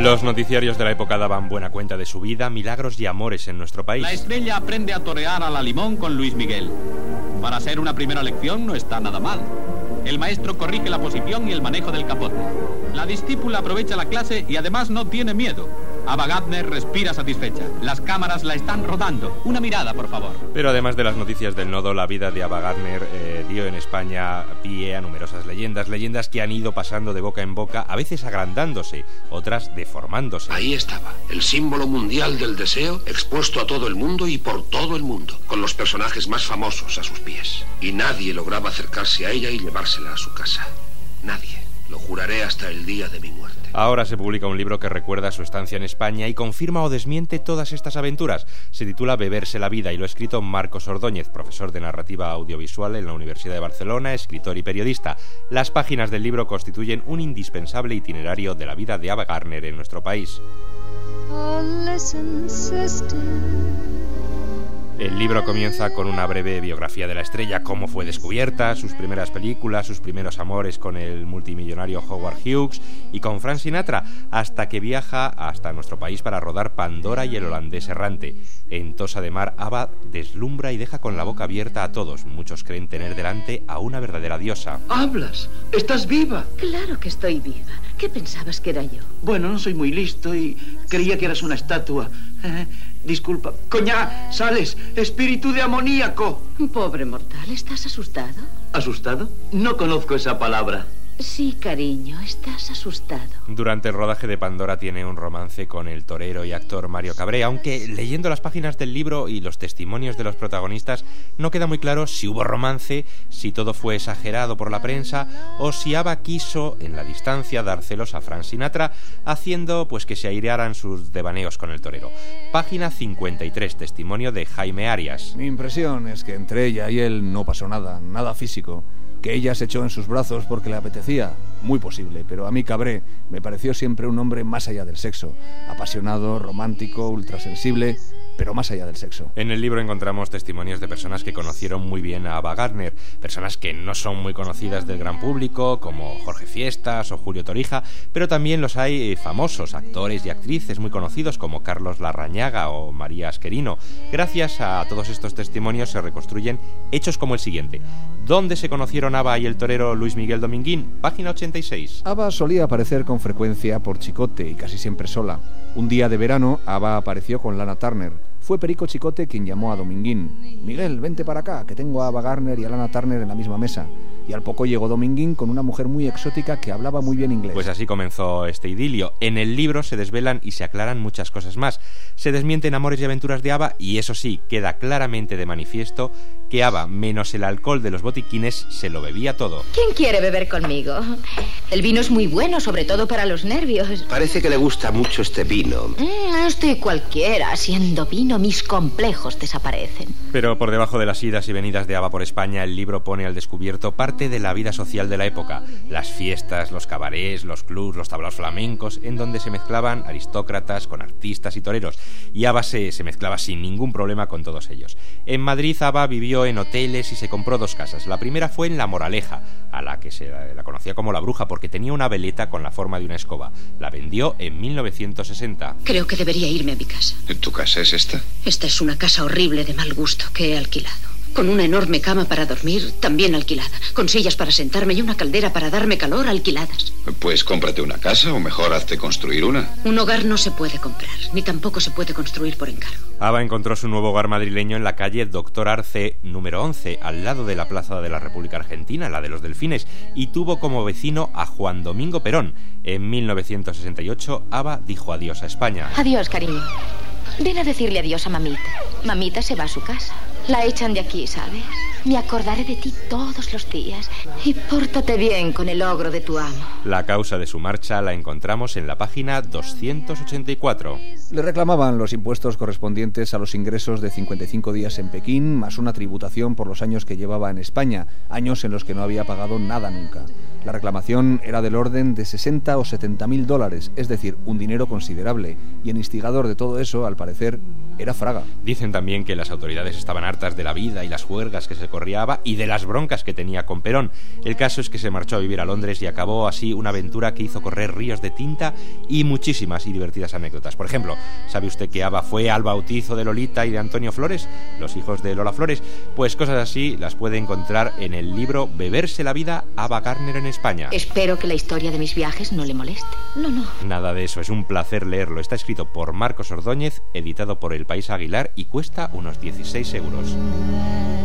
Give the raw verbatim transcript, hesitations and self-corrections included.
Los noticiarios de la época daban buena cuenta de su vida, milagros y amores en nuestro país. La Estrella aprende a torear a la limón con Luis Miguel. Para ser una primera lección no está nada mal. El maestro corrige la posición y el manejo del capote. La discípula aprovecha la clase y además no tiene miedo. Ava Gardner respira satisfecha. Las cámaras la están rodando. Una mirada, por favor. Pero además de las noticias del nodo, la vida de Ava Gardner eh, dio en España pie a numerosas leyendas. Leyendas que han ido pasando de boca en boca, a veces agrandándose, otras deformándose. Ahí estaba, el símbolo mundial del deseo, expuesto a todo el mundo y por todo el mundo, con los personajes más famosos a sus pies. Y nadie lograba acercarse a ella y llevársela a su casa. Nadie. Lo juraré hasta el día de mi muerte. Ahora se publica un libro que recuerda su estancia en España y confirma o desmiente todas estas aventuras. Se titula Beberse la vida y lo ha escrito Marcos Ordóñez, profesor de narrativa audiovisual en la Universidad de Barcelona, escritor y periodista. Las páginas del libro constituyen un indispensable itinerario de la vida de Ava Gardner en nuestro país. Oh, listen, sister. El libro comienza con una breve biografía de la estrella, cómo fue descubierta, sus primeras películas, sus primeros amores con el multimillonario Howard Hughes y con Frank Sinatra, hasta que viaja hasta nuestro país para rodar Pandora y el holandés errante. En Tosa de Mar, Ava deslumbra y deja con la boca abierta a todos. Muchos creen tener delante a una verdadera diosa. ¡Hablas! ¡Estás viva! Claro que estoy viva. ¿Qué pensabas que era yo? Bueno, no soy muy listo y creía que eras una estatua. Eh, disculpa. ¡Coñá! ¡Sales! ¡Espíritu de amoníaco! Pobre mortal, ¿estás asustado? ¿Asustado? No conozco esa palabra. Sí, cariño, estás asustado. Durante el rodaje de Pandora tiene un romance con el torero y actor Mario Cabré, aunque leyendo las páginas del libro y los testimonios de los protagonistas no queda muy claro si hubo romance, si todo fue exagerado por la prensa o si Ava quiso en la distancia dar celos a Frank Sinatra, haciendo pues que se airearan sus devaneos con el torero. Página cincuenta y tres, testimonio de Jaime Arias. Mi impresión es que entre ella y él no pasó nada, nada físico. Que ella se echó en sus brazos porque le apetecía, muy posible, pero a mí Cabré me pareció siempre un hombre más allá del sexo, apasionado, romántico, ultrasensible, pero más allá del sexo. En el libro encontramos testimonios de personas que conocieron muy bien a Ava Gardner, personas que no son muy conocidas del gran público, como Jorge Fiestas o Julio Torija, pero también los hay famosos, actores y actrices muy conocidos como Carlos Larrañaga o María Asquerino. Gracias a todos estos testimonios se reconstruyen hechos como el siguiente. ¿Dónde se conocieron Ava y el torero Luis Miguel Dominguín? Página ochenta y seis. Ava solía aparecer con frecuencia por Chicote y casi siempre sola. Un día de verano, Ava apareció con Lana Turner. Fue Perico Chicote quien llamó a Dominguín. Miguel, vente para acá, que tengo a Ava Gardner y a Lana Turner en la misma mesa. Y al poco llegó Dominguín con una mujer muy exótica que hablaba muy bien inglés. Pues así comenzó este idilio. En el libro se desvelan y se aclaran muchas cosas más. Se desmienten amores y aventuras de Ava y eso sí, queda claramente de manifiesto que Ava, menos el alcohol de los botiquines, se lo bebía todo. ¿Quién quiere beber conmigo? El vino es muy bueno, sobre todo para los nervios. Parece que le gusta mucho este vino. Mm, estoy cualquiera. Siendo vino, mis complejos desaparecen. Pero por debajo de las idas y venidas de Ava por España, el libro pone al descubierto parte de la vida social de la época. Las fiestas, los cabarets, los clubs, los tablaos flamencos, en donde se mezclaban aristócratas con artistas y toreros. Y Ava se, se mezclaba sin ningún problema con todos ellos. En Madrid, Ava vivió en hoteles y se compró dos casas. La primera fue en La Moraleja, a la que se la, la conocía como La Bruja porque tenía una veleta con la forma de una escoba. La vendió en mil novecientos sesenta. Creo que debería irme a mi casa. ¿Tu casa es esta? Esta es una casa horrible de mal gusto que he alquilado. Con una enorme cama para dormir, también alquilada. Con sillas para sentarme y una caldera para darme calor, alquiladas. Pues cómprate una casa o mejor hazte construir una. Un hogar no se puede comprar, ni tampoco se puede construir por encargo. Ava encontró su nuevo hogar madrileño en la calle Doctor Arce número once, al lado de la Plaza de la República Argentina, la de los Delfines, y tuvo como vecino a Juan Domingo Perón. En mil novecientos sesenta y ocho, Ava dijo adiós a España. Adiós, cariño. Ven a decirle adiós a mamita. Mamita se va a su casa. La echan de aquí, ¿sabes? Me acordaré de ti todos los días. Y pórtate bien con el ogro de tu amo. La causa de su marcha la encontramos en la página doscientos ochenta y cuatro. Le reclamaban los impuestos correspondientes a los ingresos de cincuenta y cinco días en Pekín, más una tributación por los años que llevaba en España, años en los que no había pagado nada nunca. La reclamación era del orden de sesenta o setenta mil dólares, es decir, un dinero considerable, y el instigador de todo eso, al parecer, era Fraga. Dicen también que las autoridades estaban hartas de la vida y las juergas que se corría Ava y de las broncas que tenía con Perón. El caso es que se marchó a vivir a Londres y acabó así una aventura que hizo correr ríos de tinta y muchísimas y divertidas anécdotas. Por ejemplo, ¿sabe usted que Ava fue al bautizo de Lolita y de Antonio Flores, los hijos de Lola Flores? Pues cosas así las puede encontrar en el libro Beberse la vida, Ava Gardner en España. Espero que la historia de mis viajes no le moleste. No, no. Nada de eso, es un placer leerlo. Está escrito por Marcos Ordóñez, editado por El País Aguilar y cuesta unos dieciséis euros.